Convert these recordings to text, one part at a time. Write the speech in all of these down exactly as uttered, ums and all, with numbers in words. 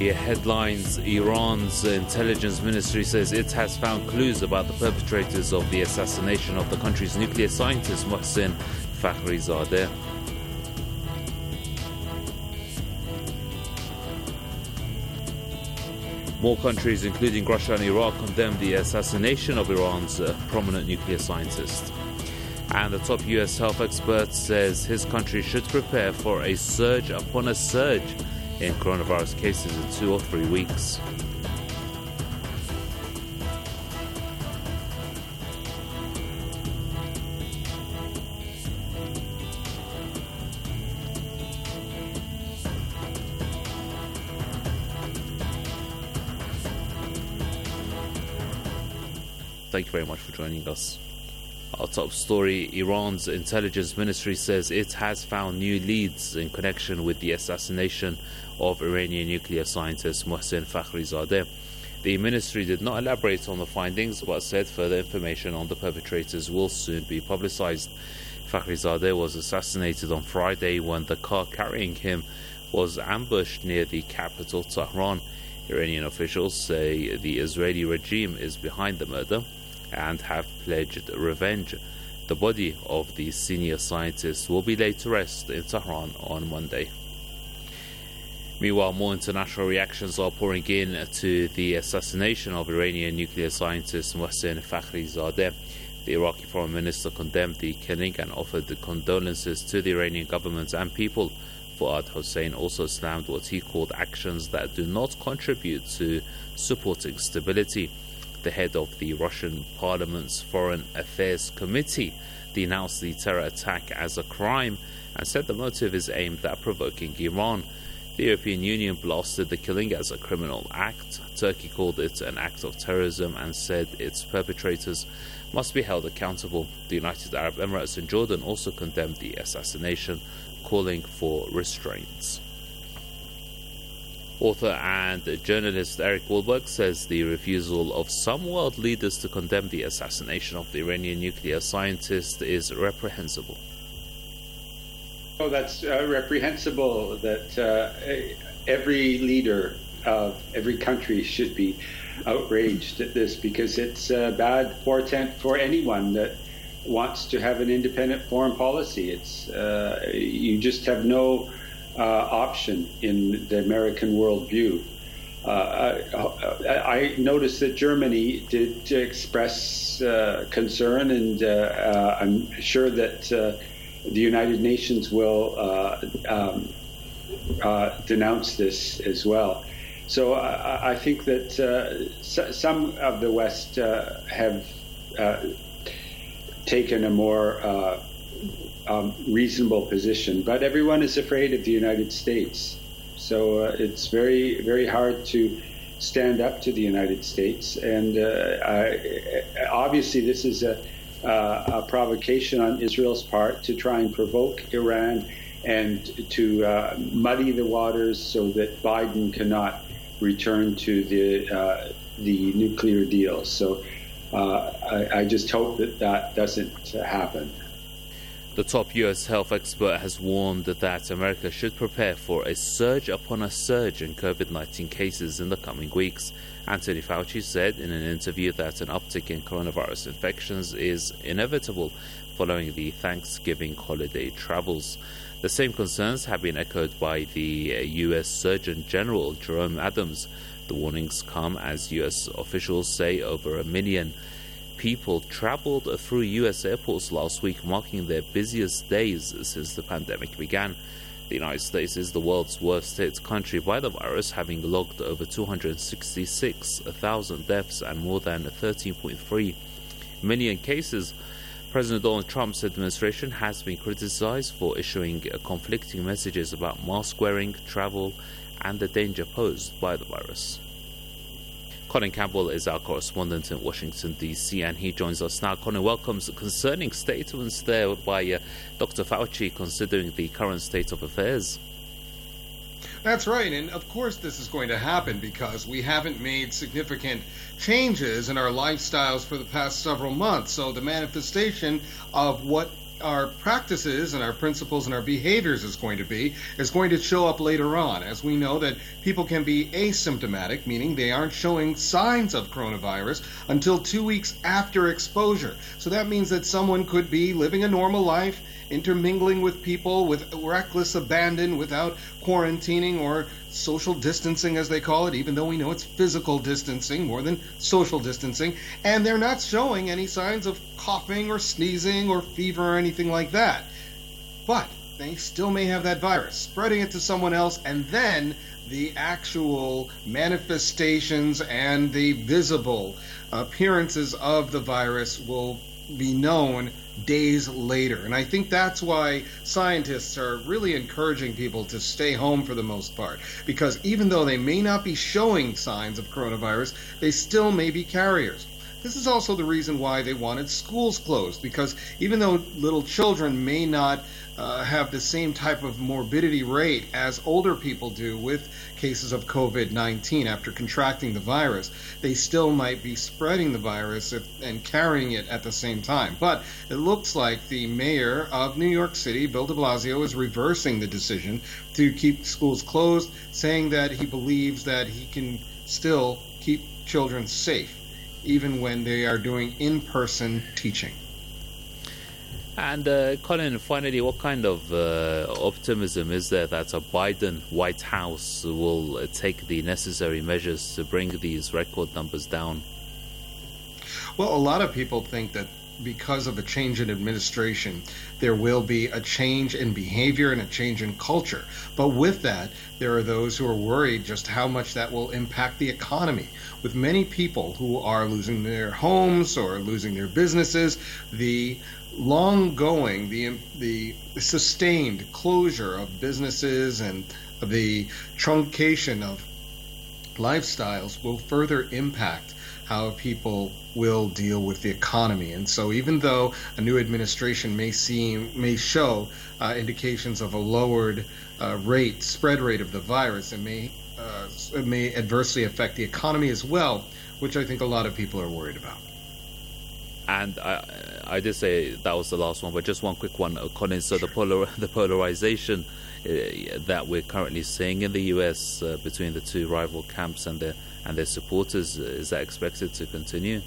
Media headlines: Iran's intelligence ministry says it has found clues about the perpetrators of the assassination of the country's nuclear scientist Mohsen Fakhrizadeh. More countries, including Russia and Iraq, condemned the assassination of Iran's uh, prominent nuclear scientist. And the top U S health expert says his country should prepare for a surge upon a surge in coronavirus cases in two or three weeks. Thank you very much for joining us. Our top story: Iran's intelligence ministry says it has found new leads in connection with the assassination of Iranian nuclear scientist Mohsen Fakhrizadeh. The ministry did not elaborate on the findings, but said further information on the perpetrators will soon be publicized. Fakhrizadeh was assassinated on Friday when the car carrying him was ambushed near the capital, Tehran. Iranian officials say the Israeli regime is behind the murder and have pledged revenge. The body of the senior scientist will be laid to rest in Tehran on Monday. Meanwhile, more international reactions are pouring in to the assassination of Iranian nuclear scientist Mohsen Fakhrizadeh. The Iraqi foreign minister condemned the killing and offered condolences to the Iranian government and people. Fuad Hussein also slammed what he called actions that do not contribute to supporting stability. The head of the Russian Parliament's Foreign Affairs Committee denounced the terror attack as a crime and said the motive is aimed at provoking Iran. The European Union blasted the killing as a criminal act. Turkey called it an act of terrorism and said its perpetrators must be held accountable. The United Arab Emirates and Jordan also condemned the assassination, calling for restraints. Author and journalist Eric Wahlberg says the refusal of some world leaders to condemn the assassination of the Iranian nuclear scientist is reprehensible. Oh, that's uh, reprehensible that uh, every leader of every country should be outraged at this, because it's a bad portent for anyone that wants to have an independent foreign policy. It's uh, you just have no uh, option in the American worldview. Uh, I, I noticed that Germany did express uh, concern, and uh, uh, I'm sure that uh, the United Nations will uh, um, uh, denounce this as well. So I, I think that uh, s- some of the West uh, have uh, taken a more uh, um, reasonable position, but everyone is afraid of the United States. So uh, it's very, very hard to stand up to the United States. And uh, I, obviously this is a, uh, a provocation on Israel's part to try and provoke Iran and to uh, muddy the waters so that Biden cannot return to the uh, the nuclear deal. So uh, I, I just hope that that doesn't happen. The top U S health expert has warned that America should prepare for a surge upon a surge in COVID nineteen cases in the coming weeks. Anthony Fauci said in an interview that an uptick in coronavirus infections is inevitable following the Thanksgiving holiday travels. The same concerns have been echoed by the U S Surgeon General Jerome Adams. The warnings come as U S officials say over a million people traveled through U S airports last week, marking their busiest days since the pandemic began. The United States is the world's worst hit country by the virus, having logged over two hundred sixty-six thousand deaths and more than thirteen point three million cases. President Donald Trump's administration has been criticized for issuing conflicting messages about mask wearing, travel, and the danger posed by the virus. Colin Campbell is our correspondent in Washington, D C, and he joins us now. Colin, welcomes concerning statements there by uh, Doctor Fauci considering the current state of affairs. That's right, and of course this is going to happen because we haven't made significant changes in our lifestyles for the past several months. So the manifestation of what our practices and our principles and our behaviors is going to be is going to show up later on, as we know that people can be asymptomatic, meaning they aren't showing signs of coronavirus until two weeks after exposure. So that means that someone could be living a normal life, intermingling with people with reckless abandon without quarantining or social distancing, as they call it, even though we know it's physical distancing more than social distancing, and they're not showing any signs of coughing or sneezing or fever or anything like that. But they still may have that virus, spreading it to someone else, and then the actual manifestations and the visible appearances of the virus will be known days later. And I think that's why scientists are really encouraging people to stay home for the most part, because even though they may not be showing signs of coronavirus, they still may be carriers. This is also the reason why they wanted schools closed, because even though little children may not uh, have the same type of morbidity rate as older people do with cases of COVID nineteen after contracting the virus, they still might be spreading the virus if, and carrying it at the same time. But it looks like the mayor of New York City, Bill de Blasio, is reversing the decision to keep schools closed, saying that he believes that he can still keep children safe even when they are doing in-person teaching. And uh, Colin, finally, what kind of uh, optimism is there that a Biden White House will uh, take the necessary measures to bring these record numbers down? Well, a lot of people think that because of a change in administration, there will be a change in behavior and a change in culture. But with that, there are those who are worried just how much that will impact the economy. With many people who are losing their homes or losing their businesses, the long-going, the the sustained closure of businesses and the truncation of lifestyles will further impact how people will deal with the economy. And so even though a new administration may seem may show uh, indications of a lowered uh, rate, spread rate of the virus, it may uh, it may adversely affect the economy as well, which I think a lot of people are worried about. And I, I did say that was the last one, but just one quick one, Colin. So the polar, the polarization uh, that we're currently seeing in the U S uh, between the two rival camps and their and their supporters, uh, is that expected to continue?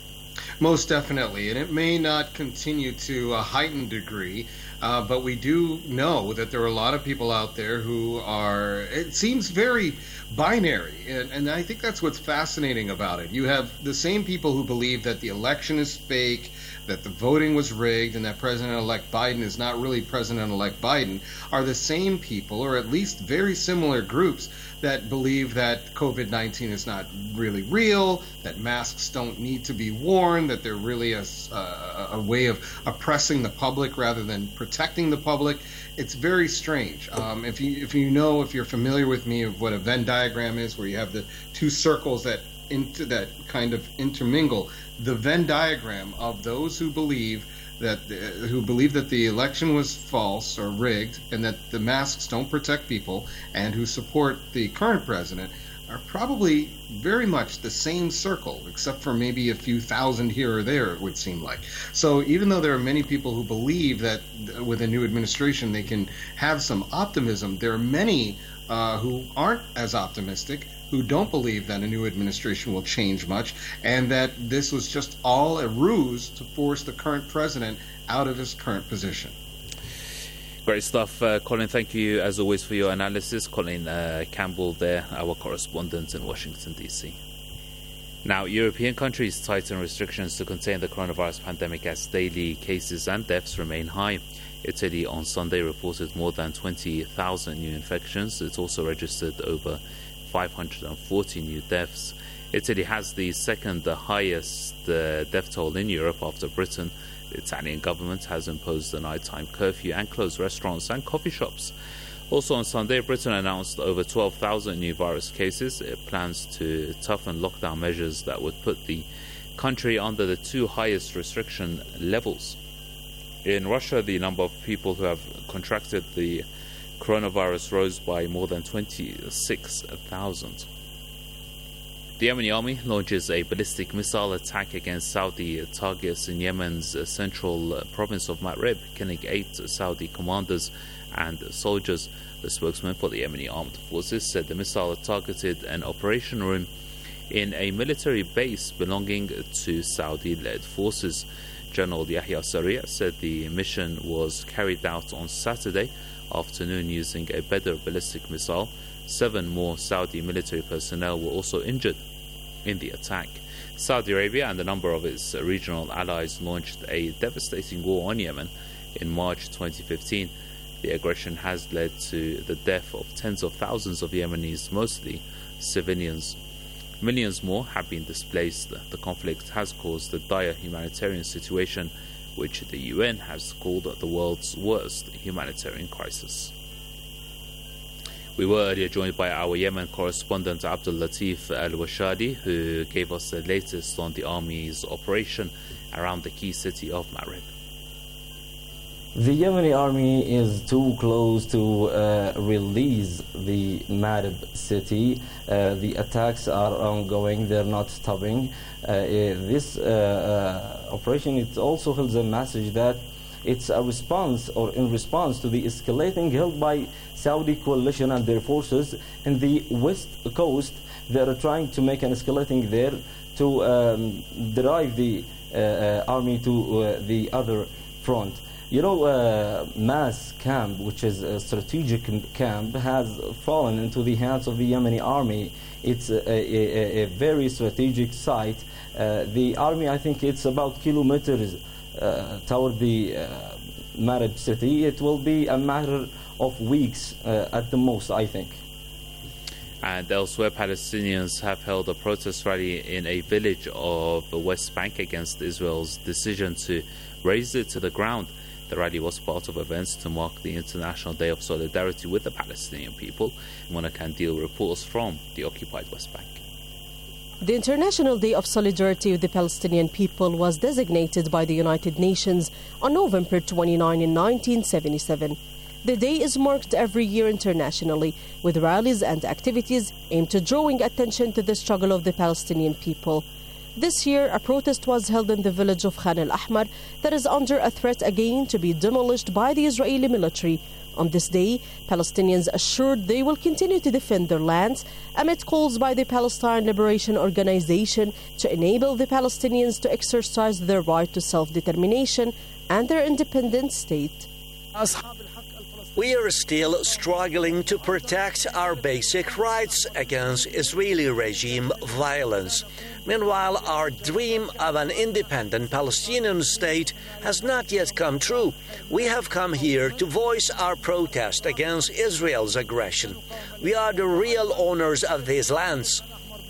Most definitely, and it may not continue to a heightened degree, uh, but we do know that there are a lot of people out there who are, it seems very binary, and, and I think that's what's fascinating about it. You have the same people who believe that the election is fake, that the voting was rigged, and that President-elect Biden is not really President-elect Biden, are the same people, or at least very similar groups, that believe that COVID nineteen is not really real, that masks don't need to be worn, that they're really a, a, a way of oppressing the public rather than protecting the public. It's very strange. Um, if you if you know, if you're familiar with me of what a Venn diagram is, where you have the two circles that into that kind of intermingle, the Venn diagram of those who believe that uh, who believe that the election was false or rigged and that the masks don't protect people, and who support the current president, are probably very much the same circle, except for maybe a few thousand here or there, it would seem like. So even though there are many people who believe that with a new administration they can have some optimism, there are many uh, who aren't as optimistic, who don't believe that a new administration will change much, and that this was just all a ruse to force the current president out of his current position. Great stuff, uh, Colin. Thank you, as always, for your analysis. Colin uh, Campbell there, our correspondent in Washington, D C. Now, European countries tighten restrictions to contain the coronavirus pandemic as daily cases and deaths remain high. Italy on Sunday reported more than twenty thousand new infections. It also registered over five hundred forty new deaths. Italy has the second highest uh, death toll in Europe after Britain. The Italian government has imposed a nighttime curfew and closed restaurants and coffee shops. Also on Sunday, Britain announced over twelve thousand new virus cases. It plans to toughen lockdown measures that would put the country under the two highest restriction levels. In Russia, the number of people who have contracted the coronavirus rose by more than twenty-six thousand. The Yemeni army launches a ballistic missile attack against Saudi targets in Yemen's central province of Ma'rib, killing eight Saudi commanders and soldiers. The spokesman for the Yemeni armed forces said the missile targeted an operation room in a military base belonging to Saudi-led forces. General Yahya Sarri'a said the mission was carried out on Saturday afternoon using a Badr ballistic missile. Seven more Saudi military personnel were also injured in the attack. Saudi Arabia and a number of its regional allies launched a devastating war on Yemen in March twenty fifteen. The aggression has led to the death of tens of thousands of Yemenis, mostly civilians. Millions more have been displaced. The conflict has caused a dire humanitarian situation, which the U N has called the world's worst humanitarian crisis. We were earlier joined by our Yemen correspondent Abdul Latif Al-Washadi, who gave us the latest on the army's operation around the key city of Ma'rib. The Yemeni army is too close to uh, release the Ma'rib city. Uh, the attacks are ongoing, they're not stopping. Uh, this uh, uh, operation, it also holds a message that it's a response, or in response to the escalating held by Saudi coalition and their forces in the west coast. They are trying to make an escalating there to um, drive the uh, uh, army to uh, the other front. You know, uh, Mas camp, which is a strategic camp, has fallen into the hands of the Yemeni army. It's a, a, a very strategic site. Uh, the army, I think it's about kilometers uh, toward the uh, Ma'rib city. It will be a matter of weeks uh, at the most, I think. And elsewhere, Palestinians have held a protest rally in a village of the West Bank against Israel's decision to raze it to the ground. The rally was part of events to mark the International Day of Solidarity with the Palestinian people. Mona Kandil reports from the occupied West Bank. The International Day of Solidarity with the Palestinian people was designated by the United Nations on November twenty-ninth in nineteen seventy-seven. The day is marked every year internationally with rallies and activities aimed at drawing attention to the struggle of the Palestinian people. This year, a protest was held in the village of Khan al-Ahmar that is under a threat again to be demolished by the Israeli military. On this day, Palestinians assured they will continue to defend their lands amid calls by the Palestine Liberation Organization to enable the Palestinians to exercise their right to self-determination and their independent state. We are still struggling to protect our basic rights against Israeli regime violence. Meanwhile, our dream of an independent Palestinian state has not yet come true. We have come here to voice our protest against Israel's aggression. We are the real owners of these lands.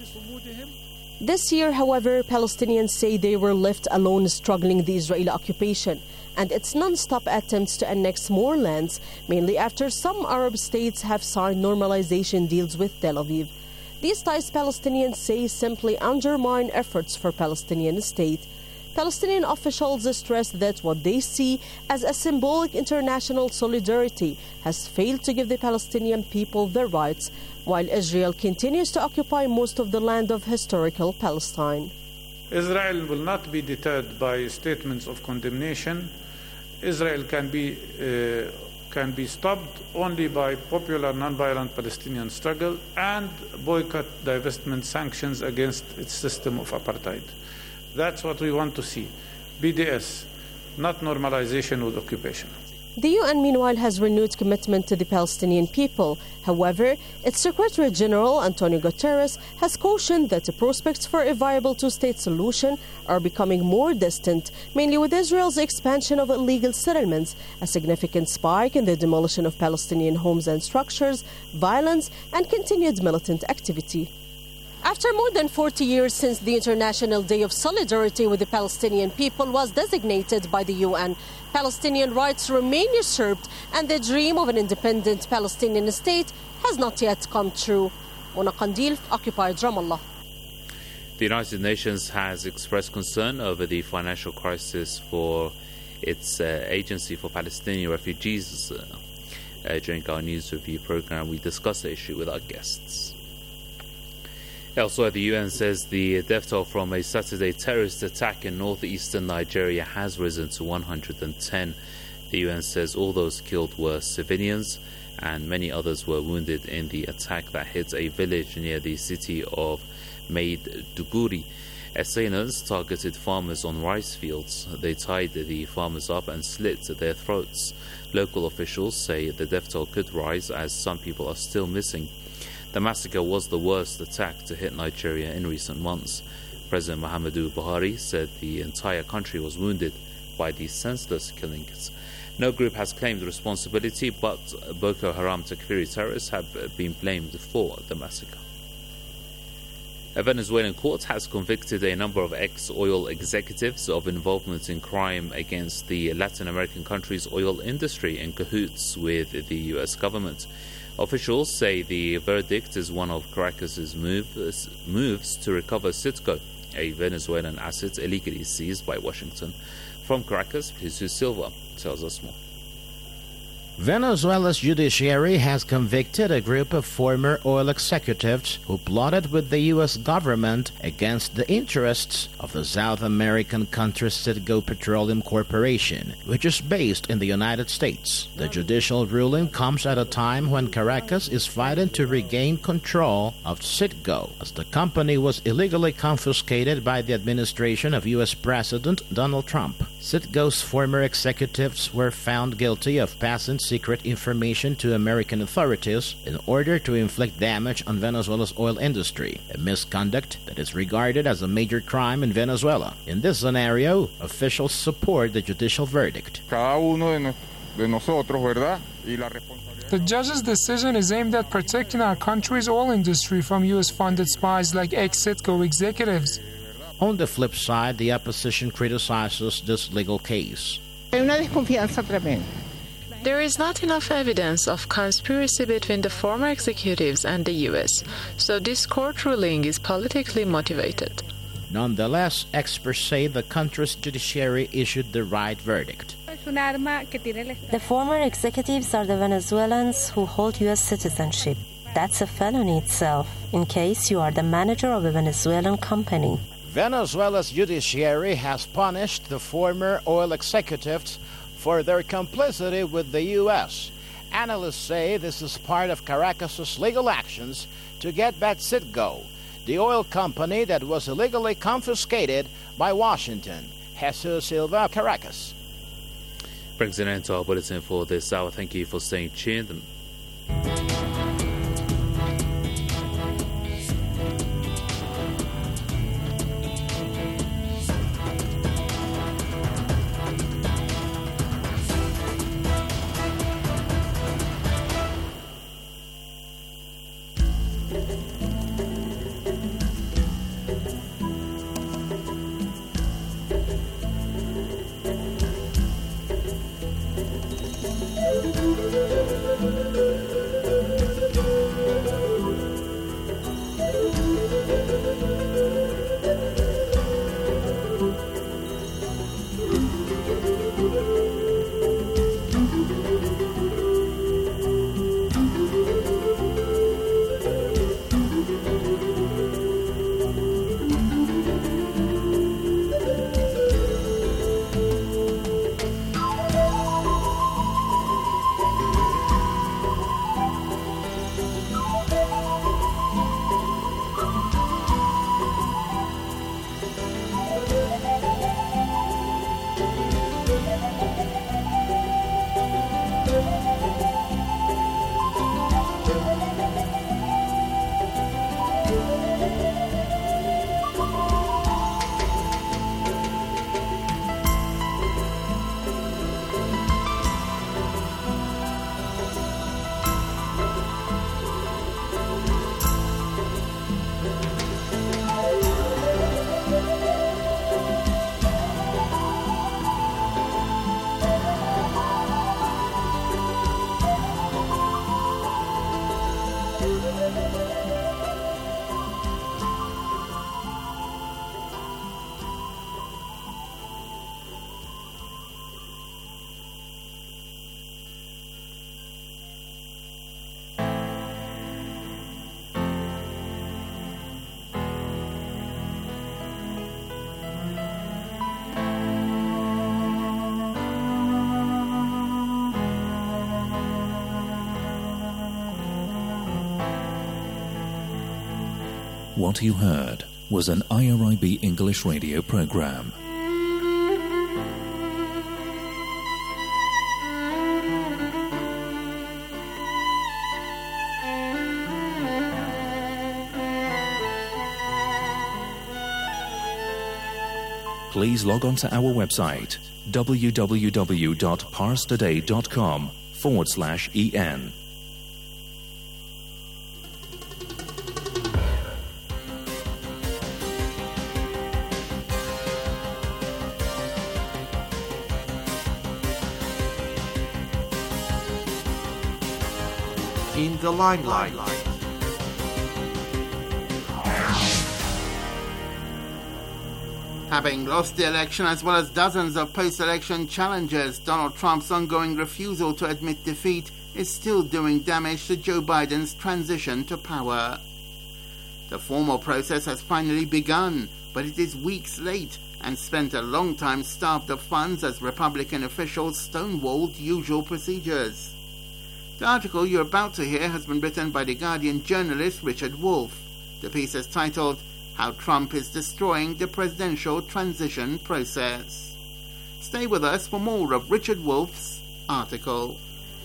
This year, however, Palestinians say they were left alone struggling the Israeli occupation and its non-stop attempts to annex more lands, mainly after some Arab states have signed normalization deals with Tel Aviv. These ties, Palestinians say, simply undermine efforts for Palestinian state. Palestinian officials stress that what they see as a symbolic international solidarity has failed to give the Palestinian people their rights, while Israel continues to occupy most of the land of historical Palestine. Israel will not be deterred by statements of condemnation. Israel can be uh, can be stopped only by popular non-violent Palestinian struggle and boycott, divestment, sanctions against its system of apartheid. That's what we want to see. B D S, not normalization with occupation. The U N, meanwhile, has renewed commitment to the Palestinian people. However, its Secretary General, Antonio Guterres, has cautioned that the prospects for a viable two-state solution are becoming more distant, mainly with Israel's expansion of illegal settlements, a significant spike in the demolition of Palestinian homes and structures, violence, and continued militant activity. After more than forty years since the International Day of Solidarity with the Palestinian people was designated by the U N, Palestinian rights remain usurped and the dream of an independent Palestinian state has not yet come true. Mona Kandil, occupied Ramallah. The United Nations has expressed concern over the financial crisis for its uh, Agency for Palestinian Refugees. Uh, uh, during our news review program, we discussed the issue with our guests. Elsewhere, the U N says the death toll from a Saturday terrorist attack in northeastern Nigeria has risen to one hundred ten. The U N says all those killed were civilians and many others were wounded in the attack that hit a village near the city of Maiduguri. Assailants targeted farmers on rice fields. They tied the farmers up and slit their throats. Local officials say the death toll could rise as some people are still missing. The massacre was the worst attack to hit Nigeria in recent months. President Muhammadu Buhari said the entire country was wounded by these senseless killings. No group has claimed responsibility, but Boko Haram Takfiri terrorists have been blamed for the massacre. A Venezuelan court has convicted a number of ex-oil executives of involvement in crime against the Latin American country's oil industry in cahoots with the U S government. Officials say the verdict is one of Caracas's moves, moves to recover Citgo, a Venezuelan asset illegally seized by Washington. From Caracas, Jesus Silva tells us more. Venezuela's judiciary has convicted a group of former oil executives who plotted with the U S government against the interests of the South American country Citgo Petroleum Corporation, which is based in the United States. The judicial ruling comes at a time when Caracas is fighting to regain control of Citgo, as the company was illegally confiscated by the administration of U S President Donald Trump. Citgo's former executives were found guilty of passing secret information to American authorities in order to inflict damage on Venezuela's oil industry, a misconduct that is regarded as a major crime in Venezuela. In this scenario, officials support the judicial verdict. The judge's decision is aimed at protecting our country's oil industry from U S-funded spies like ex-Citgo executives. On the flip side, the opposition criticizes this legal case. There is not enough evidence of conspiracy between the former executives and the U S, so this court ruling is politically motivated. Nonetheless, experts say the country's judiciary issued the right verdict. The former executives are the Venezuelans who hold U S citizenship. That's a felony itself, in case you are the manager of a Venezuelan company. Venezuela's judiciary has punished the former oil executives for their complicity with the U S. Analysts say this is part of Caracas's legal actions to get back Citgo, the oil company that was illegally confiscated by Washington. Jesus Silva, Caracas. Brings an end to our bulletin for this hour. Thank you for staying tuned. Thank you. What you heard was an I R I B English radio program. Please log on to our website w w w dot pars today dot com forward slash en. In the limelight. Having lost the election as well as dozens of post-election challenges, Donald Trump's ongoing refusal to admit defeat is still doing damage to Joe Biden's transition to power. The formal process has finally begun, but it is weeks late and spent a long time starved of funds as Republican officials stonewalled usual procedures. The article you're about to hear has been written by The Guardian journalist Richard Wolff. The piece is titled, How Trump is Destroying the Presidential Transition Process. Stay with us for more of Richard Wolff's article.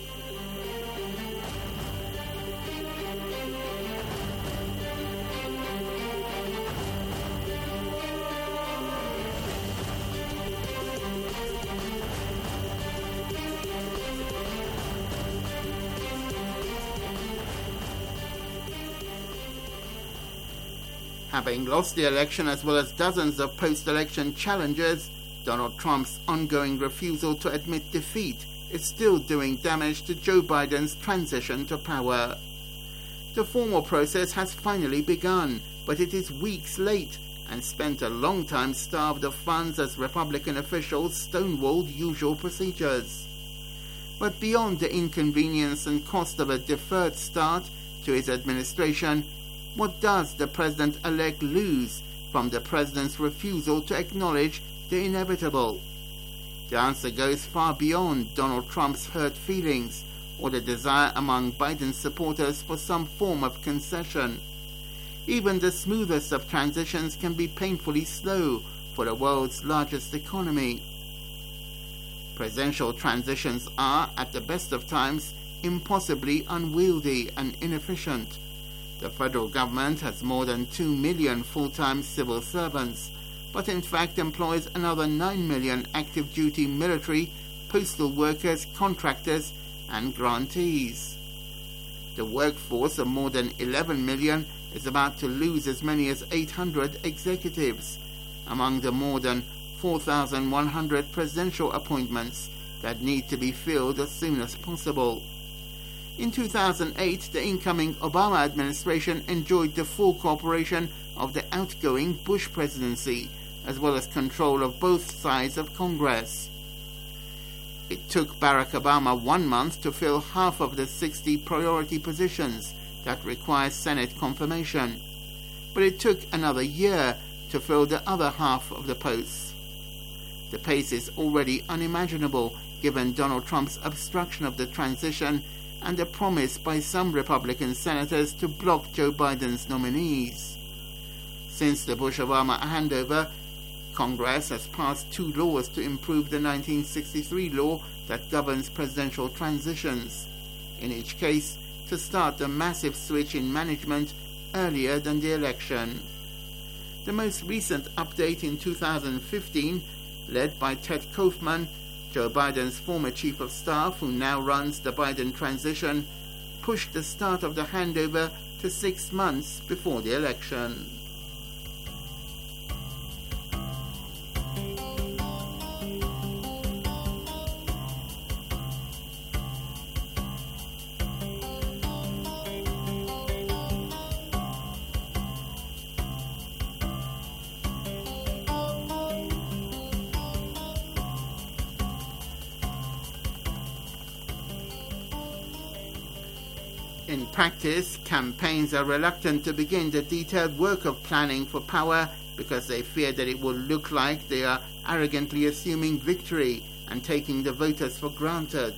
Having lost the election as well as dozens of post-election challenges, Donald Trump's ongoing refusal to admit defeat is still doing damage to Joe Biden's transition to power. The formal process has finally begun, but it is weeks late and spent a long time starved of funds as Republican officials stonewalled usual procedures. But beyond the inconvenience and cost of a deferred start to his administration, what does the president-elect lose from the president's refusal to acknowledge the inevitable? The answer goes far beyond Donald Trump's hurt feelings or the desire among Biden's supporters for some form of concession. Even the smoothest of transitions can be painfully slow for the world's largest economy. Presidential transitions are, at the best of times, impossibly unwieldy and inefficient. The federal government has more than two million full-time civil servants, but in fact employs another nine million active-duty military, postal workers, contractors, and grantees. The workforce of more than eleven million is about to lose as many as eight hundred executives, among the more than four thousand one hundred presidential appointments that need to be filled as soon as possible. In two thousand eight, the incoming Obama administration enjoyed the full cooperation of the outgoing Bush presidency, as well as control of both sides of Congress. It took Barack Obama one month to fill half of the sixty priority positions that require Senate confirmation, but it took another year to fill the other half of the posts. The pace is already unimaginable given Donald Trump's obstruction of the transition and the promise by some Republican senators to block Joe Biden's nominees. Since the Bush-Obama handover, Congress has passed two laws to improve the nineteen sixty-three law that governs presidential transitions, in each case to start a massive switch in management earlier than the election. The most recent update in two thousand fifteen, led by Ted Kaufman, Joe Biden's former chief of staff, who now runs the Biden transition, pushed the start of the handover to six months before the election. In practice, campaigns are reluctant to begin the detailed work of planning for power because they fear that it will look like they are arrogantly assuming victory and taking the voters for granted.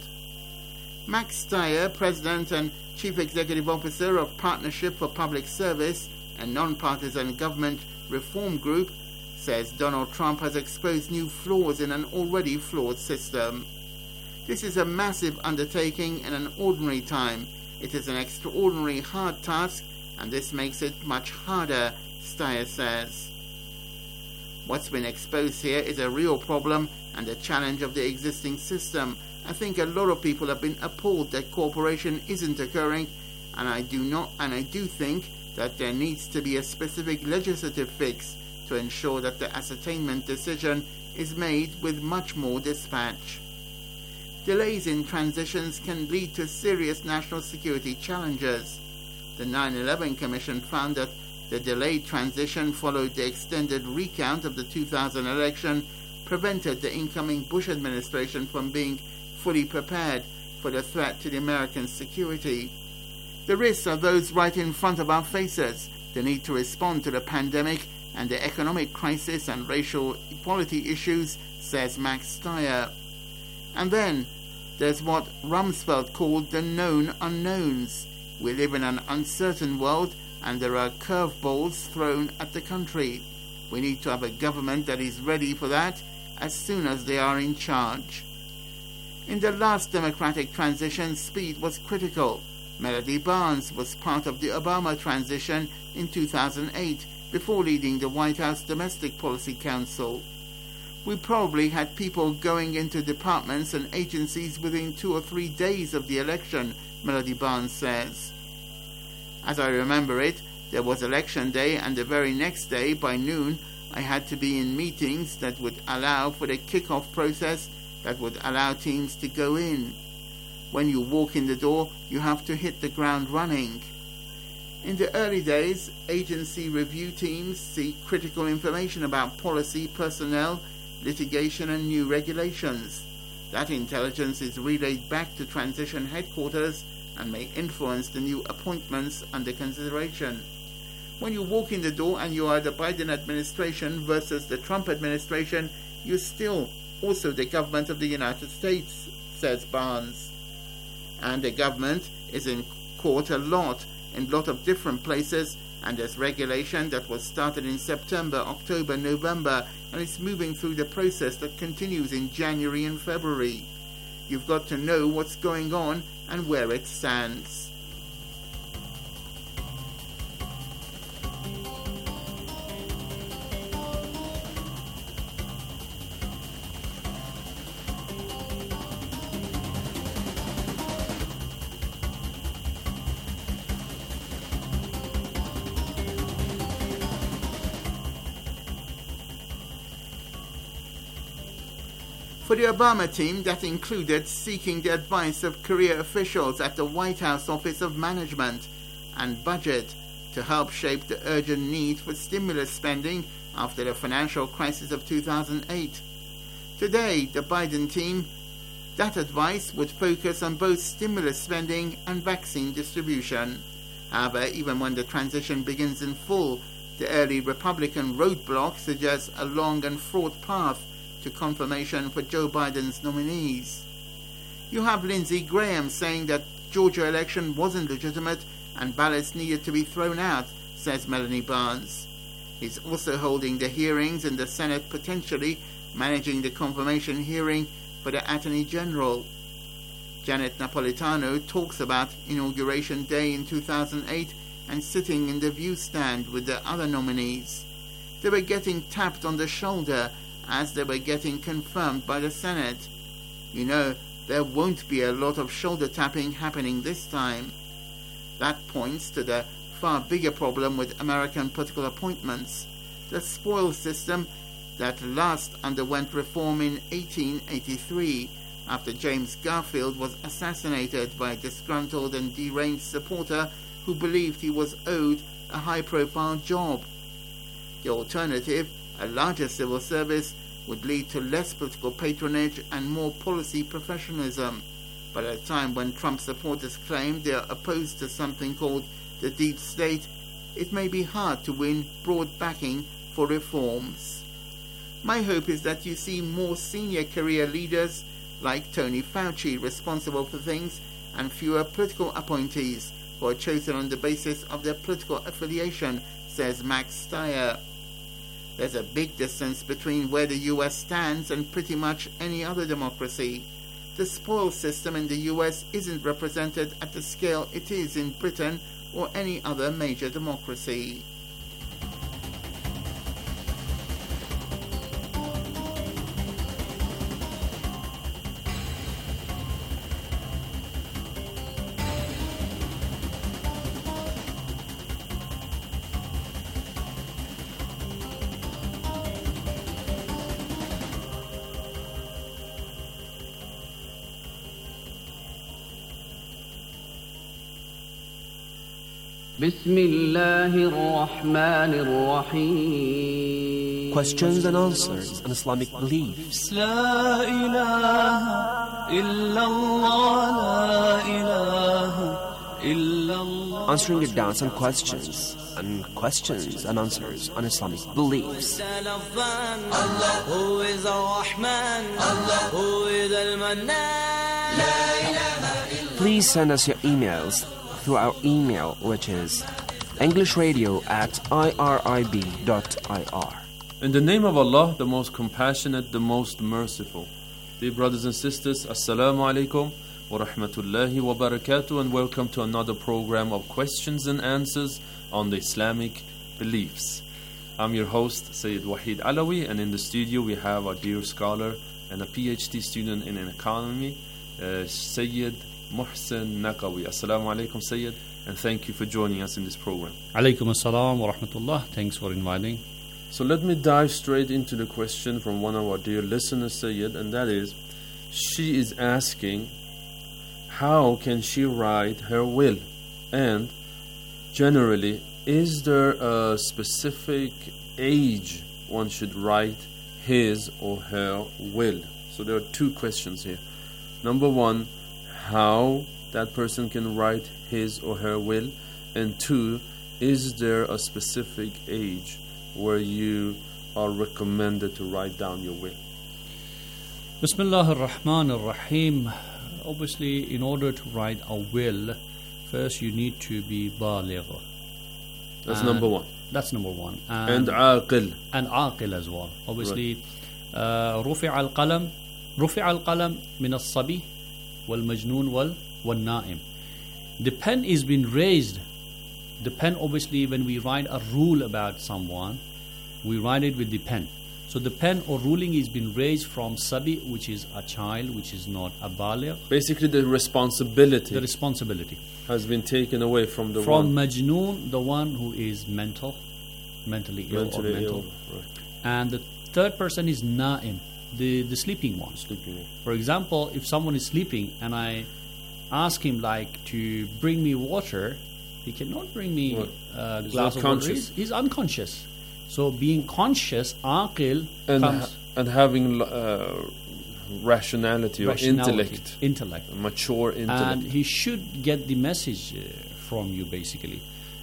Max Stier, President and Chief Executive Officer of Partnership for Public Service, a non-partisan government reform group, says Donald Trump has exposed new flaws in an already flawed system. This is a massive undertaking in an ordinary time. It is an extraordinarily hard task, and this makes it much harder, Steyer says. What's been exposed here is a real problem and a challenge of the existing system. I think a lot of people have been appalled that cooperation isn't occurring, and I do not, and I do think that there needs to be a specific legislative fix to ensure that the ascertainment decision is made with much more dispatch. Delays in transitions can lead to serious national security challenges. The nine eleven Commission found that the delayed transition followed the extended recount of the two thousand election prevented the incoming Bush administration from being fully prepared for the threat to the American security. The risks are those right in front of our faces: the need to respond to the pandemic and the economic crisis and racial equality issues, says Max Steyer. And then there's what Rumsfeld called the known unknowns. We live in an uncertain world, and there are curveballs thrown at the country. We need to have a government that is ready for that as soon as they are in charge. In the last democratic transition, speed was critical. Melody Barnes was part of the Obama transition in two thousand eight before leading the White House Domestic Policy Council. We probably had people going into departments and agencies within two or three days of the election, Melody Barnes says. As I remember it, there was election day, and the very next day, by noon, I had to be in meetings that would allow for the kick-off process that would allow teams to go in. When you walk in the door, you have to hit the ground running. In the early days, agency review teams seek critical information about policy, personnel, litigation and new regulations. That intelligence is relayed back to transition headquarters and may influence the new appointments under consideration. When you walk in the door and you are the Biden administration versus the Trump administration, you're still also the government of the United States, says Barnes. And the government is in court a lot, in a lot of different places, and there's regulation that was started in September, October, November, and it's moving through the process that continues in January and February. You've got to know what's going on and where it stands. For the Obama team, that included seeking the advice of career officials at the White House Office of Management and Budget to help shape the urgent need for stimulus spending after the financial crisis of two thousand eight. Today, the Biden team, that advice would focus on both stimulus spending and vaccine distribution. However, even when the transition begins in full, the early Republican roadblock suggests a long and fraught path to confirmation for Joe Biden's nominees. You have Lindsey Graham saying that Georgia election wasn't legitimate and ballots needed to be thrown out, says Melanie Barnes. He's also holding the hearings in the Senate, potentially managing the confirmation hearing for the Attorney General. Janet Napolitano talks about Inauguration Day in two thousand eight and sitting in the view stand with the other nominees. They were getting tapped on the shoulder as they were getting confirmed by the Senate. You know, there won't be a lot of shoulder tapping happening this time. That points to the far bigger problem with American political appointments, the spoil system that last underwent reform in eighteen eighty-three after James Garfield was assassinated by a disgruntled and deranged supporter who believed he was owed a high-profile job. The alternative, a larger civil service, would lead to less political patronage and more policy professionalism. But at a time when Trump supporters claim they are opposed to something called the deep state, it may be hard to win broad backing for reforms. My hope is that you see more senior career leaders like Tony Fauci responsible for things and fewer political appointees who are chosen on the basis of their political affiliation, says Max Steyer. There's a big distance between where the U S stands and pretty much any other democracy. The spoils system in the U S isn't represented at the scale it is in Britain or any other major democracy. Questions and answers on Islamic beliefs. Answering your doubts and questions, and questions and answers on Islamic beliefs. Please send us your emails through our email, which is englishradio at irib dot i r. In the name of Allah, the most compassionate, the most merciful. Dear brothers and sisters, Assalamu alaikum wa rahmatullahi wa barakatuh, and welcome to another program of questions and answers on the Islamic beliefs. I'm your host, Sayyid Wahid Alawi, and in the studio we have our dear scholar and a PhD student in economy, uh, Sayyid Muhsin Naqawi. Assalamu alaikum, Sayyid, and thank you for joining us in this program. Alaikum assalam wa rahmatullah. Thanks for inviting. So let me dive straight into the question from one of our dear listeners, Sayyid, and that is, she is asking, how can she write her will? And generally, is there a specific age one should write his or her will? So there are two questions here. Number one, how that person can write his or her will, and two, is there a specific age where you are recommended to write down your will? Bismillah ar-Rahman ar-Rahim. Obviously, in order to write a will, first you need to be baligh. That's and number one. That's number one. And aqil. And aqil as well. Obviously, rufi' al-qalam, rufi' al-qalam min al-sabi wal-majnoon wal wal-na'im. The pen is been raised. The pen, obviously, when we write a rule about someone, we write it with the pen. So the pen or ruling is been raised from sabi, which is a child, which is not a baligh. Basically, the responsibility. The responsibility has been taken away from the from one. From majnoon, the one who is mental, mentally ill mentally or mental. Ill, right. And the third person is na'im, the, the sleeping one. Sleeping one. For example, if someone is sleeping and I ask him like to bring me water, he cannot bring me right. a he's glass of water. He's, he's unconscious. So being conscious, aqil, and comes ha- and having uh, rationality, rationality or intellect, intellect, mature intellect, and he should get the message uh, from you basically.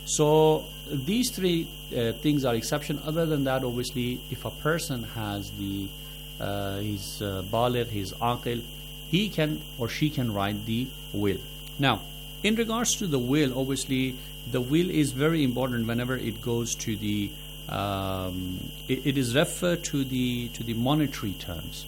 So these three uh, things are exception. Other than that, obviously, if a person has the uh, his uh, baligh, his aqil, he can or she can write the will. Now, in regards to the will, obviously, the will is very important whenever it goes to the Um, it, it is referred to the to the monetary terms.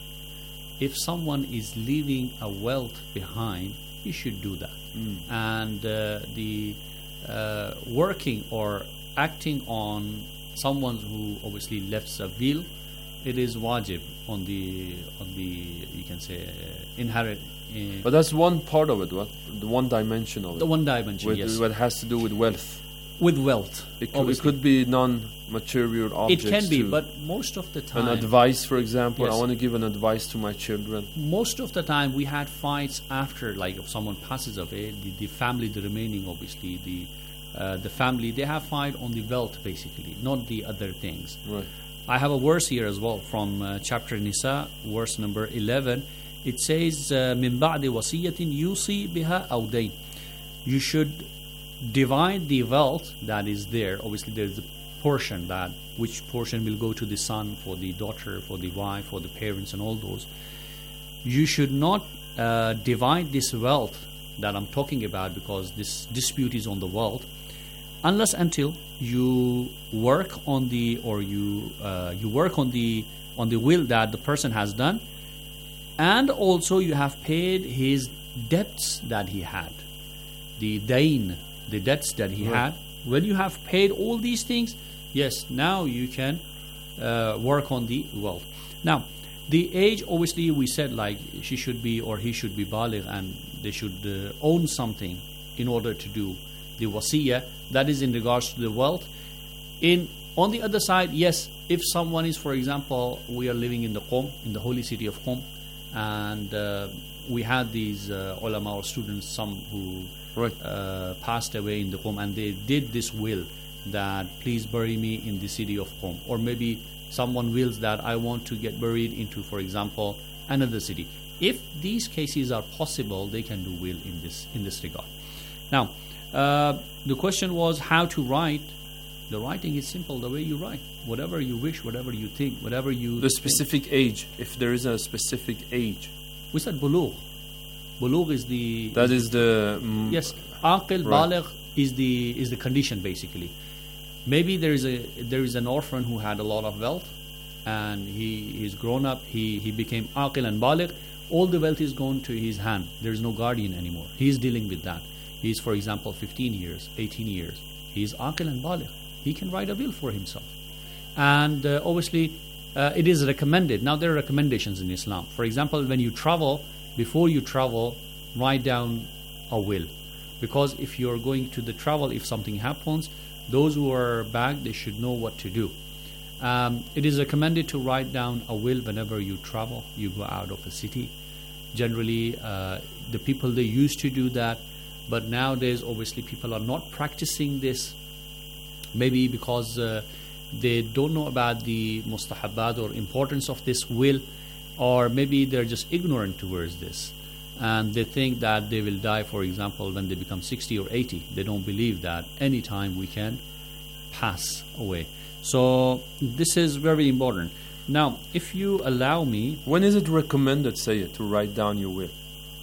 If someone is leaving a wealth behind, he should do that. Mm. And uh, the uh, working or acting on someone who obviously left a will, it is wajib on the on the you can say uh, inherit. Uh, but that's one part of it. What the one dimension of it. The one dimension. With, yes. What has to do with wealth. With wealth. It could, it could be non-material objects. It can be, too. but most of the time... An advice, for example. Yes. I want to give an advice to my children. Most of the time, we had fights after, like, if someone passes away, the, the family, the remaining, obviously, the uh, the family, they have fight on the wealth, basically, not the other things. Right. I have a verse here as well from uh, chapter Nisa, verse number eleven. It says, مِن بَعْدِ وَصِيَّةٍ يُوصِي بِهَا أَوْ دَيْنٍ. You should divide the wealth that is there. Obviously, there's a portion that which portion will go to the son, for the daughter, for the wife, for the parents, and all those. You should not uh, divide this wealth that I'm talking about, because this dispute is on the wealth. unless until you work on the or you uh, you work on the on the will that the person has done, and also you have paid his debts that he had, the dain, the debts that he Right. had. When you have paid all these things, yes, now you can uh, work on the wealth. Now, the age, obviously, we said like she should be or he should be baligh, and they should uh, own something in order to do the wasiyah. That is in regards to the wealth. In on the other side, yes, if someone is, for example, we are living in the Qom, in the holy city of Qom, and uh, we had these uh, ulama or students, some who Right. uh, passed away in the Qom, and they did this will that please bury me in the city of Qom, or maybe someone wills that I want to get buried into, for example, another city. If these cases are possible, they can do will in this in this regard. Now, uh, the question was how to write. The writing is simple, the way you write, whatever you wish, whatever you think, whatever you. The think. specific age, if there is a specific age. We said bulugh. Bulugh is the. That is the. Mm, Yes, aqil, right. baligh is the is the condition basically. Maybe there is a there is an orphan who had a lot of wealth, and he he's grown up. He he became aqil and baligh. All the wealth is gone to his hand. There is no guardian anymore. He is dealing with that. He is, for example, fifteen years, eighteen years. He is aqil and baligh. He can write a will for himself, and uh, obviously uh, it is recommended. Now there are recommendations in Islam. For example, when you travel, before you travel, write down a will, because if you're going to the travel, if something happens, those who are back, they should know what to do. Um, it is recommended to write down a will whenever you travel, you go out of a city. Generally, uh, the people, they used to do that, but nowadays, obviously, people are not practicing this, maybe because uh, they don't know about the mustahabbat or importance of this will, or maybe they're just ignorant towards this. And they think that they will die, for example, when they become sixty or eighty. They don't believe that any time we can pass away. So this is very important. Now, if you allow me... When is it recommended, say it, to write down your will?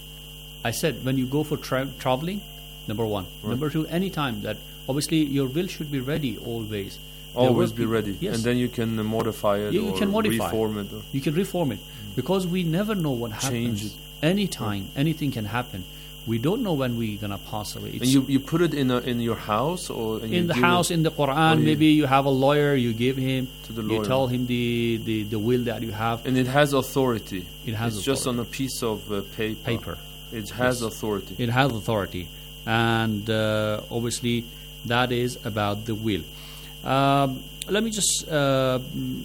I said when you go for tra- traveling, number one. Right. Number two, any time that... Obviously, your will should be ready always. There Always were be people- ready. Yes. And then you can uh, modify it Yeah, you or can modify. reform it. Or You can reform it. Because we never know what happens. Change it. Anytime, anything can happen. We don't know when we're going to pass away. and It's you, you put it in a, in your house? or and you in the give house, it, in the or Quran, you- maybe you have a lawyer, you give him, To the you lawyer. tell him the, the, the will that you have. And it has authority. It has It's just on authority. a piece of uh, paper. Paper. It has Yes. authority. It has authority. And uh, obviously, that is about the will. Um, let me just, uh, mm,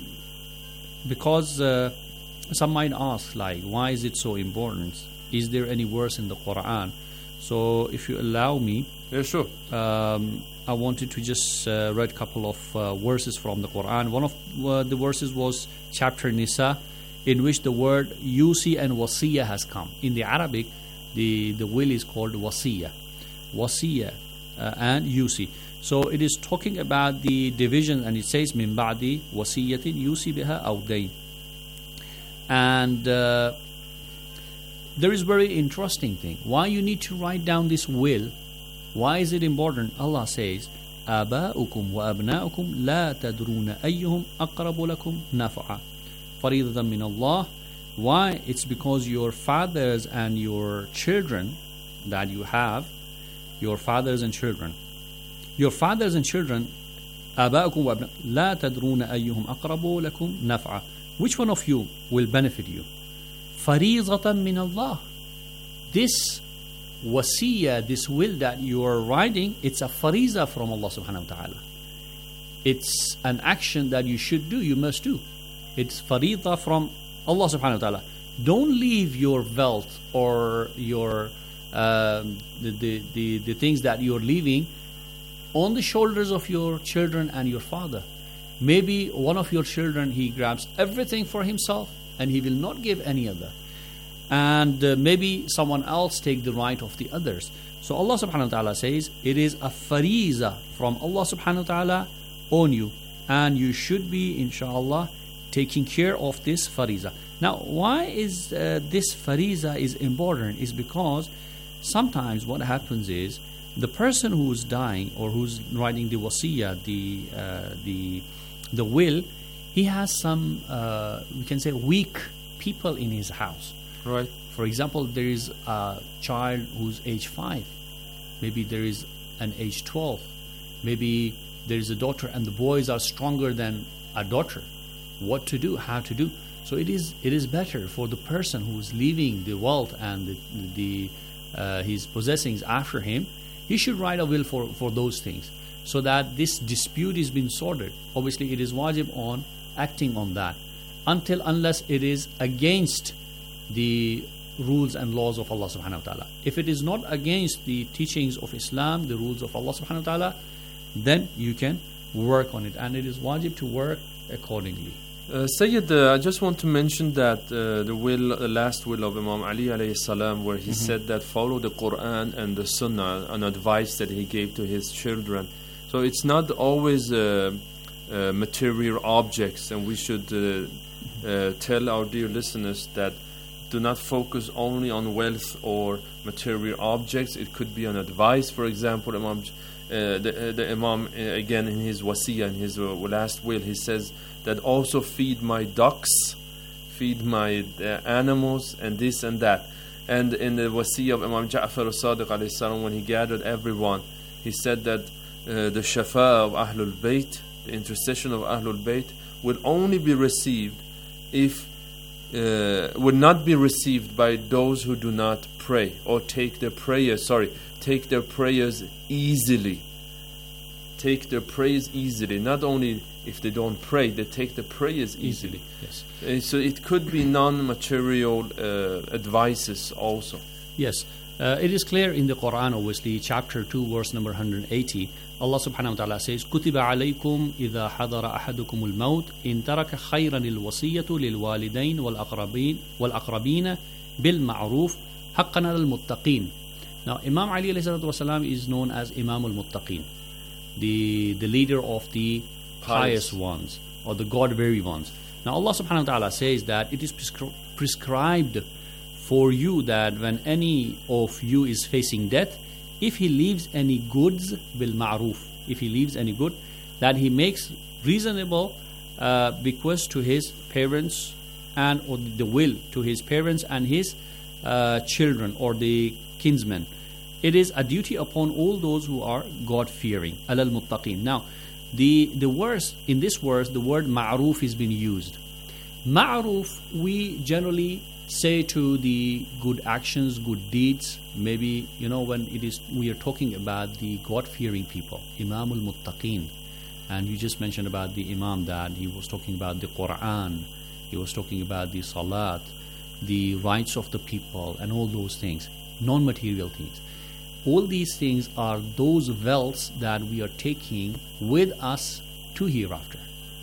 because uh, some might ask, like, why is it so important? Is there any verse in the Quran? So, if you allow me, yeah, sure. Um, I wanted to just uh, read a couple of uh, verses from the Quran. One of uh, the verses was chapter Nisa, in which the word yusi and wasiya has come. In the Arabic, the, the will is called wasiya. Wasiya uh, and yusi. So it is talking about the division, and it says min ba'di wasiyatin yusi biha aw dayn. And uh, there is very interesting thing. Why you need to write down this will? Why is it important? Allah says, آباؤكم وأبناؤكم لا تدرون أيهم أقرب لكم نفعا فريضة من الله. Why? It's because your fathers and your children that you have, your fathers and children, your fathers and children, آباؤكم وأبناؤكم لا تدرون أيهم أقرب لكم نفعا. Which one of you will benefit you? فريضة من الله. This wasiyah, this will that you are writing, it's a fariza from Allah subhanahu wa ta'ala. It's an action that you should do, you must do. It's fariza from Allah subhanahu wa ta'ala. Don't leave your wealth or your um, the, the, the, the things that you're leaving on the shoulders of your children and your father. Maybe one of your children, he grabs everything for himself and he will not give any other. And uh, maybe someone else take the right of the others. So Allah subhanahu wa ta'ala says, it is a fariza from Allah subhanahu wa ta'ala on you. And you should be, inshallah, taking care of this fariza. Now, why is uh, this fariza is important? Is because sometimes what happens is the person who's dying or who's writing the wasiyah, the uh, the the will, he has some uh, we can say weak people in his house. Right. For example, there is a child who's age five. Maybe there is an age twelve. Maybe there is a daughter, and the boys are stronger than a daughter. What to do? How to do? So it is it is better for the person who's leaving the wealth and the, the uh, his possessings after him. He should write a will for, for those things, so that this dispute is being sorted. Obviously, it is wajib on acting on that, until unless it is against the rules and laws of Allah subhanahu wa ta'ala. If it is not against the teachings of Islam, the rules of Allah subhanahu wa ta'ala, then you can work on it, and it is wajib to work accordingly. Uh, Sayyid, uh, I just want to mention that uh, the will, the last will of Imam Ali alayhi salam, where he mm-hmm. said that follow the Quran and the Sunnah, an advice that he gave to his children. So it's not always uh, uh, material objects, and we should uh, uh, tell our dear listeners that do not focus only on wealth or material objects. It could be an advice. For example, Imam, uh, the, uh, the Imam uh, again in his wasiyah, in his uh, last will, he says that also feed my ducks, feed my uh, animals, and this and that. And in the wasiyah of Imam Ja'far al-Sadiq alayhi salam, when he gathered everyone, he said that uh, the shafa of Ahlul Bayt, the intercession of Ahlul Bayt, will only be received if uh, would not be received by those who do not pray or take their prayers. Sorry, take their prayers easily. Take their prayers easily. Not only if they don't pray, they take the prayers easily. Yes. Uh, so it could be non-material uh, advices also. Yes. Uh, it is clear in the Quran, obviously, chapter two, verse number one hundred eighty. Allah subhanahu wa ta'ala says, كُتِبَ عَلَيْكُمْ إِذَا حَضَرَ أَحَدُكُمُ الْمَوْتِ إِن تَرَكَ خَيْرًا الْوَصِيَّةُ لِلْوَالِدَيْنِ وَالْأَقْرَبِينَ وَالْأَقْرَبِينَ بِالْمَعْرُوفِ حَقًّا عَلَى الْمُتَّقِينَ. Now, Imam Ali alayhi salatu wasalam is known as Imam al-Muttaqin, the, the leader of the pious ones, or the God-weary ones. Now Allah subhanahu wa ta'ala says that it is prescri- prescribed for you that when any of you is facing death, if he leaves any goods, bil ma'ruf, if he leaves any good, that he makes reasonable uh, bequest to his parents, and or the will to his parents and his uh, children or the kinsmen. It is a duty upon all those who are God-fearing, alal muttaqin. Now, The the verse in this verse, the word ma'ruf is being used. Ma'ruf, we generally say to the good actions, good deeds. Maybe, you know, when it is we are talking about the God-fearing people, Imam al-Muttaqin, and you just mentioned about the Imam that he was talking about the Quran, he was talking about the Salat, the rights of the people, and all those things, non-material things. All these things are those wealths that we are taking with us to hereafter.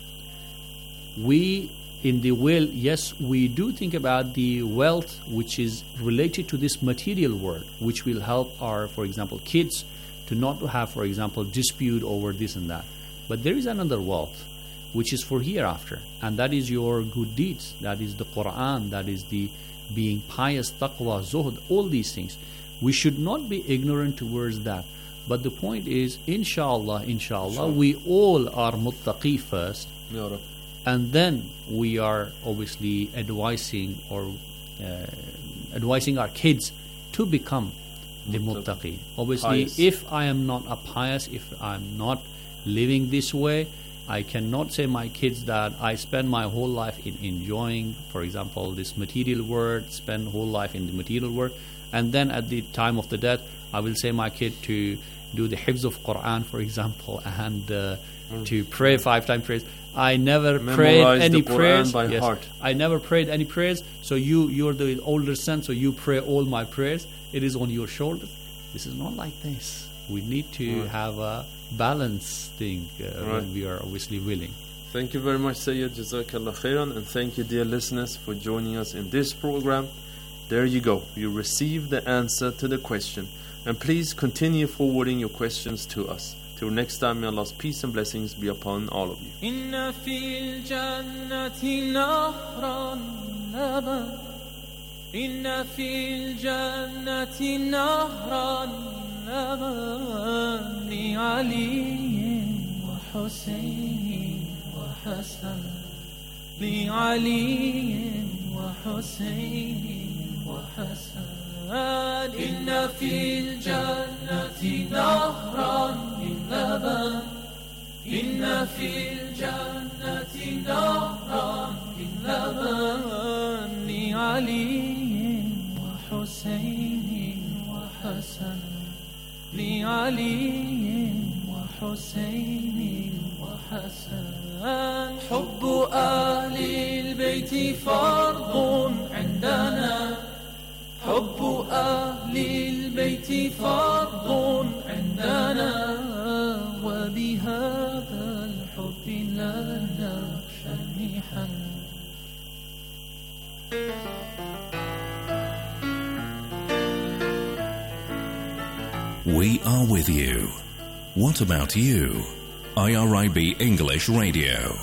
We, in the will, yes, we do think about the wealth which is related to this material world, which will help our, for example, kids to not have, for example, dispute over this and that. But there is another wealth which is for hereafter, and that is your good deeds. That is the Quran, that is the being pious, taqwa, zuhd, all these things. We should not be ignorant towards that. But the point is, inshallah, inshallah, sure. we all are muttaqi first, yeah. and then we are obviously advising or uh, advising our kids to become the muttaqi. Obviously, pious. If I am not a pious, if I'm not living this way, I cannot say my kids that I spend my whole life in enjoying, for example, this material world, spend whole life in the material world. And then at the time of the death, I will say my kid to do the hifz of Quran, for example, and uh, mm. to pray five times prayers. I never Memorize prayed any the Quran prayers. By yes, heart. I never prayed any prayers. So you, you're the older son, so you pray all my prayers. It is on your shoulders. This is not like this. We need to right. have a balance thing uh, right. when we are obviously willing. Thank you very much, Sayyid. Jazakallah khairan. And thank you, dear listeners, for joining us in this program. There you go. You received the answer to the question. And please continue forwarding your questions to us. Till next time, may Allah's peace and blessings be upon all of you. Inna fil jannati nahran laban. Inna fil jannati nahran لعلي وحسين وحسن لعلي وحسين وحسن إن في الجنة نهرا من لبن إن في الجنة نهرا من لبن لعلي وحسين وحسن لعلي وحسين وحسن حب أهل البيت فرض عندنا حب أهل البيت فرض عندنا وبهذا الحب لا نخشى المحن We are with you. What about you? I R I B English Radio.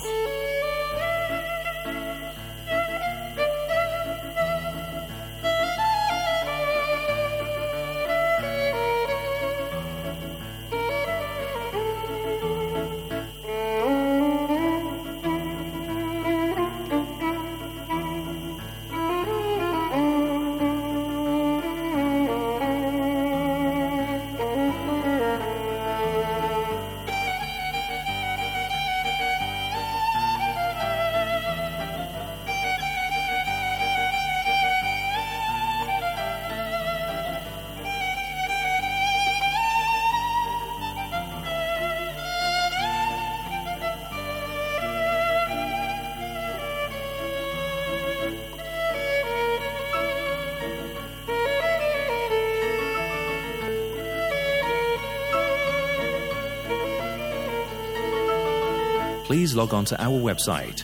Please log on to our website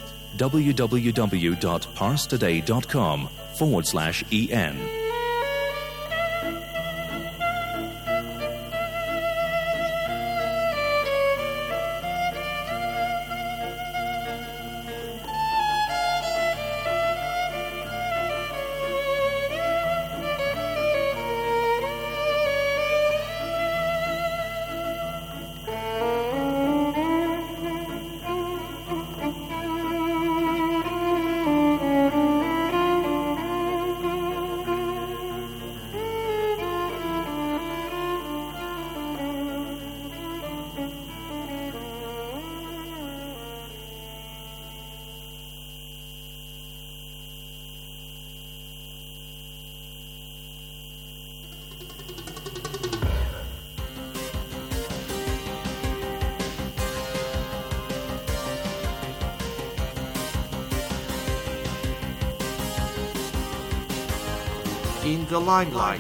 www.parstoday.com forward slash en. In the limelight.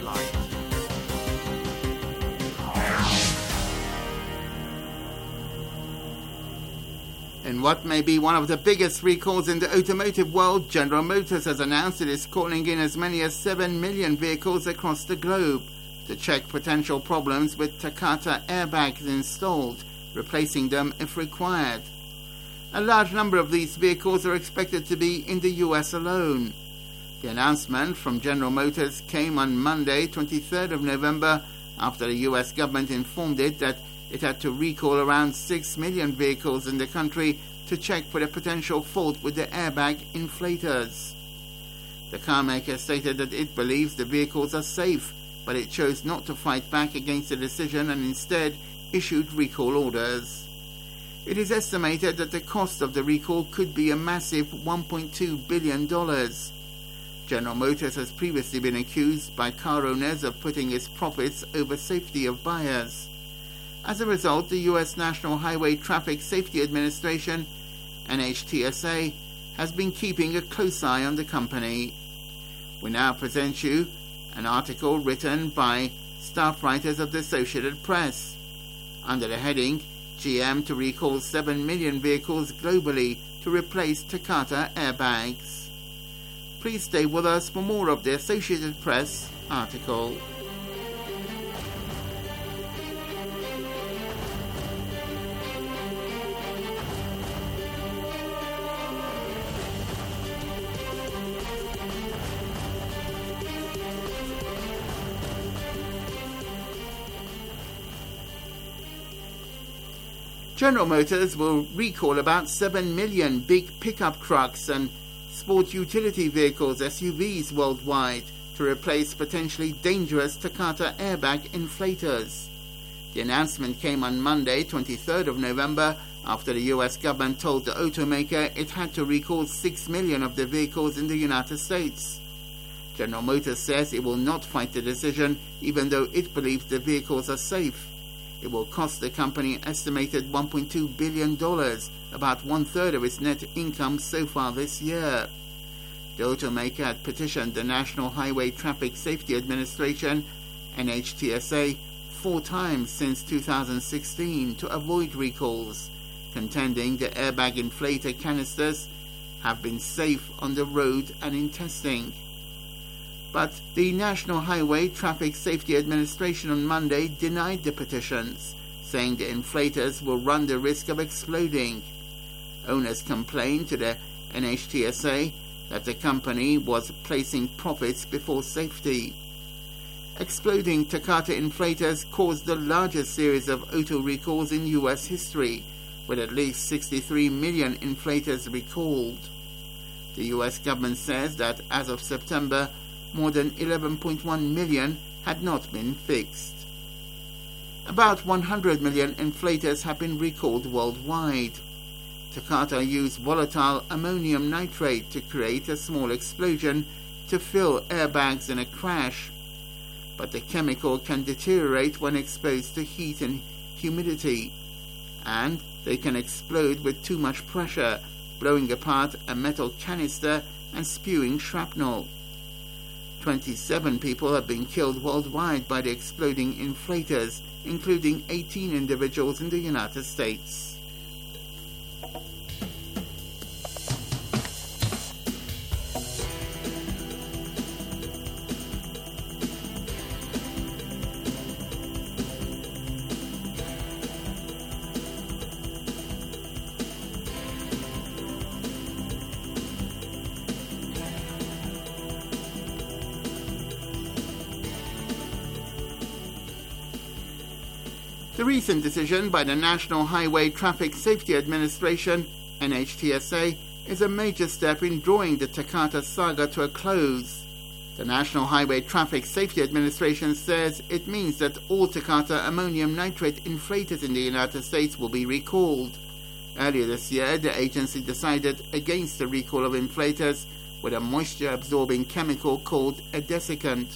In what may be one of the biggest recalls in the automotive world, General Motors has announced it is calling in as many as seven million vehicles across the globe to check potential problems with Takata airbags installed, replacing them if required. A large number of these vehicles are expected to be in the U S alone. The announcement from General Motors came on Monday, twenty-third of November, after the U S government informed it that it had to recall around six million vehicles in the country to check for the potential fault with the airbag inflators. The carmaker stated that it believes the vehicles are safe, but it chose not to fight back against the decision and instead issued recall orders. It is estimated that the cost of the recall could be a massive one point two billion dollars. General Motors has previously been accused by car owners of putting its profits over safety of buyers. As a result, the U S National Highway Traffic Safety Administration, N H T S A, has been keeping a close eye on the company. We now present you an article written by staff writers of the Associated Press. Under the heading, G M to recall seven million vehicles globally to replace Takata airbags. Please stay with us for more of the Associated Press article. General Motors will recall about seven million big pickup trucks and sport utility vehicles, S U Vs, worldwide to replace potentially dangerous Takata airbag inflators. The announcement came on Monday, twenty-third of November, after the U S government told the automaker it had to recall six million of the vehicles in the United States. General Motors says it will not fight the decision, even though it believes the vehicles are safe. It will cost the company an estimated one point two billion dollars, about one-third of its net income so far this year. The automaker had petitioned the National Highway Traffic Safety Administration, N H T S A, four times since two thousand sixteen to avoid recalls, contending the airbag inflator canisters have been safe on the road and in testing. But the National Highway Traffic Safety Administration on Monday denied the petitions, saying the inflators will run the risk of exploding. Owners complained to the N H T S A that the company was placing profits before safety. Exploding Takata inflators caused the largest series of auto recalls in U S history, with at least sixty-three million inflators recalled. The U S government says that as of September, more than eleven point one million had not been fixed. About one hundred million inflators have been recalled worldwide. Takata used volatile ammonium nitrate to create a small explosion to fill airbags in a crash, but the chemical can deteriorate when exposed to heat and humidity, and they can explode with too much pressure, blowing apart a metal canister and spewing shrapnel. twenty-seven people have been killed worldwide by the exploding inflators, including eighteen individuals in the United States. The recent decision by the National Highway Traffic Safety Administration, N H T S A, is a major step in drawing the Takata saga to a close. The National Highway Traffic Safety Administration says it means that all Takata ammonium nitrate inflators in the United States will be recalled. Earlier this year, the agency decided against the recall of inflators with a moisture-absorbing chemical called a desiccant.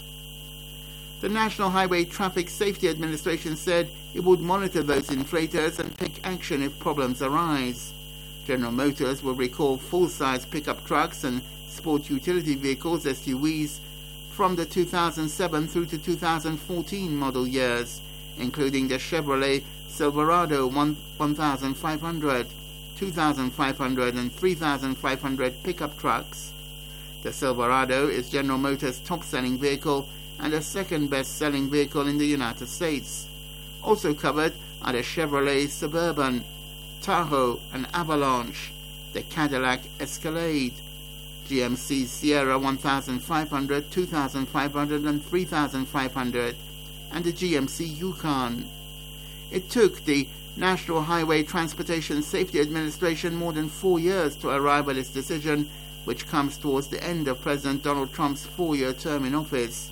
The National Highway Traffic Safety Administration said it would monitor those inflators and take action if problems arise. General Motors will recall full-size pickup trucks and sport utility vehicles, S U Vs, from the two thousand seven through to two thousand fourteen model years, including the Chevrolet Silverado one thousand five hundred, two thousand five hundred and three thousand five hundred pickup trucks. The Silverado is General Motors' top-selling vehicle and the second best-selling vehicle in the United States. Also covered are the Chevrolet Suburban, Tahoe and Avalanche, the Cadillac Escalade, G M C Sierra one thousand five hundred, two thousand five hundred and three thousand five hundred, and the G M C Yukon. It took the National Highway Transportation Safety Administration more than four years to arrive at its decision, which comes towards the end of President Donald Trump's four-year term in office.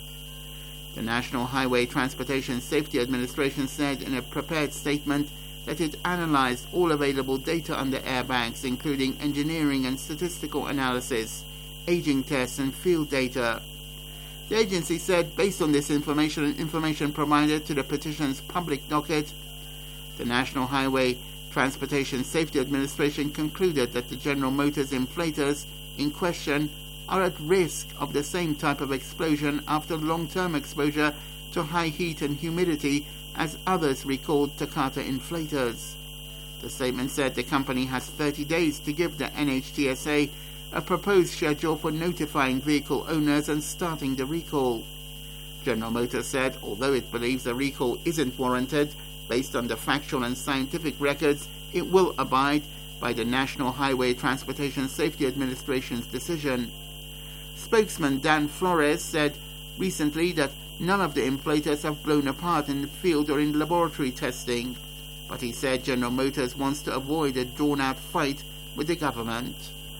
The National Highway Transportation Safety Administration said in a prepared statement that it analyzed all available data on the airbags, including engineering and statistical analysis, aging tests, and field data. The agency said, based on this information and information provided to the petition's public docket, the National Highway Transportation Safety Administration concluded that the General Motors inflators in question are at risk of the same type of explosion after long-term exposure to high heat and humidity as others recalled Takata inflators. The statement said the company has thirty days to give the N H T S A a proposed schedule for notifying vehicle owners and starting the recall. General Motors said although it believes a recall isn't warranted based on the factual and scientific records, it will abide by the National Highway Transportation Safety Administration's decision. Spokesman Dan Flores said recently that none of the inflators have blown apart in the field or in laboratory testing. but he said General Motors wants to avoid a drawn-out fight with the government.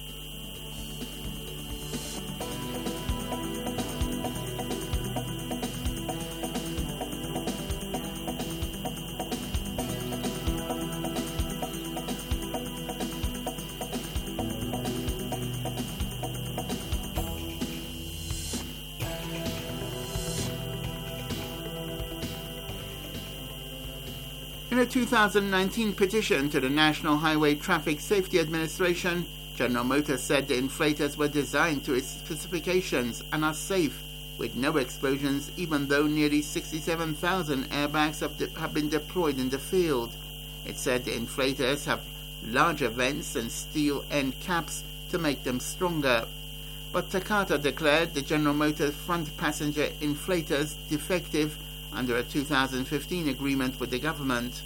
In a two thousand nineteen petition to the National Highway Traffic Safety Administration, General Motors said the inflators were designed to its specifications and are safe, with no explosions, even though nearly sixty-seven thousand airbags have, de- have been deployed in the field. It said the inflators have larger vents and steel end caps to make them stronger. But Takata declared the General Motors front passenger inflators defective under a two thousand fifteen agreement with the government.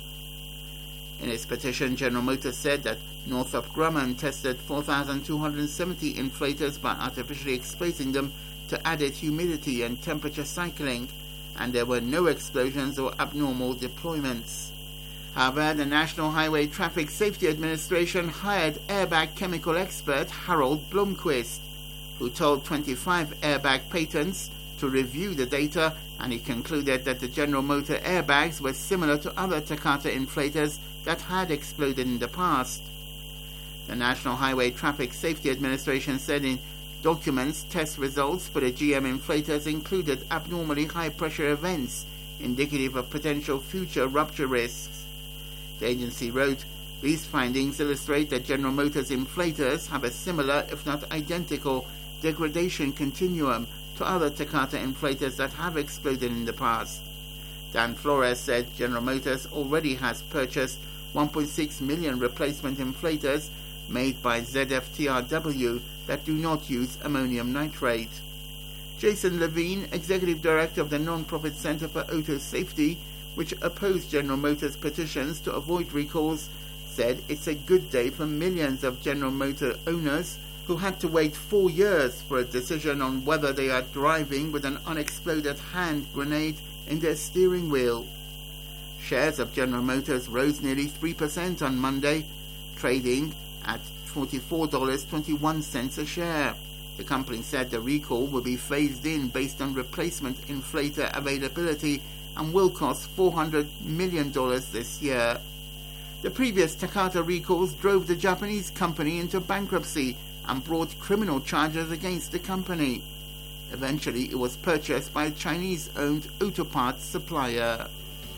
In its petition, General Motors said that Northrop Grumman tested four thousand two hundred seventy inflators by artificially exposing them to added humidity and temperature cycling, and there were no explosions or abnormal deployments. However, the National Highway Traffic Safety Administration hired airbag chemical expert Harold Blomqvist, who told twenty-five airbag patents to review the data, and he concluded that the General Motor airbags were similar to other Takata inflators that had exploded in the past. The National Highway Traffic Safety Administration said in documents test results for the G M inflators included abnormally high pressure events indicative of potential future rupture risks. The agency wrote, "These findings illustrate that General Motors inflators have a similar, if not identical, degradation continuum to other Takata inflators that have exploded in the past." Dan Flores said General Motors already has purchased one point six million replacement inflators made by Z F T R W that do not use ammonium nitrate. Jason Levine, Executive Director of the Non-Profit Center for Auto Safety, which opposed General Motors' petitions to avoid recalls, said it's a good day for millions of General Motor owners who had to wait four years for a decision on whether they are driving with an unexploded hand grenade in their steering wheel. Shares of General Motors rose nearly three percent on Monday, trading at forty-four dollars and twenty-one cents a share. The company said the recall will be phased in based on replacement inflator availability and will cost four hundred million dollars this year. The previous Takata recalls drove the Japanese company into bankruptcy and brought criminal charges against the company. Eventually, it was purchased by a Chinese-owned auto parts supplier.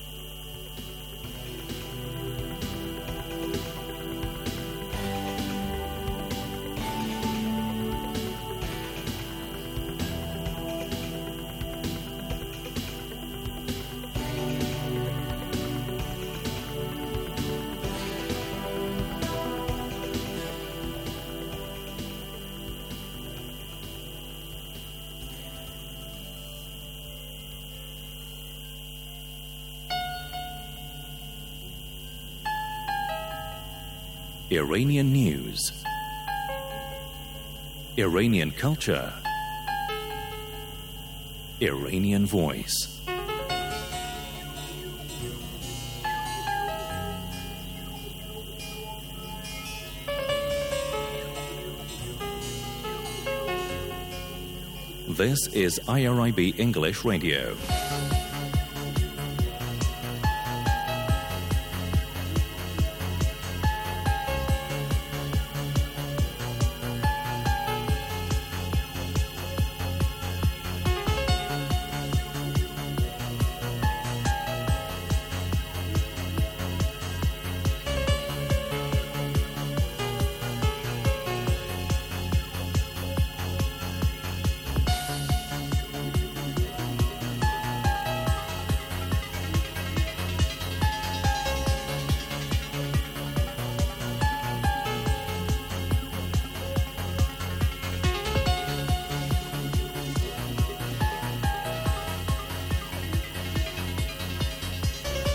Iranian news, Iranian culture, Iranian voice. This is I R I B English Radio.